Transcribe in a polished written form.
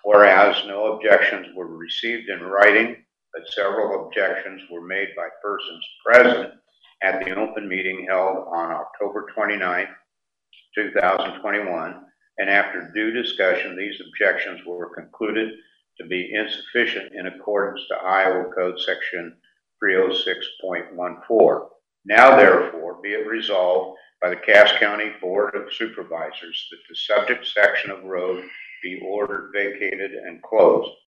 Whereas no objections were received in writing, but several objections were made by persons present at the open meeting held on October 29th, 2021, and after due discussion, these objections were concluded to be insufficient in accordance to Iowa Code Section 306.14. Now, therefore, be it resolved by the Cass County Board of Supervisors that the subject section of road be ordered vacated and closed.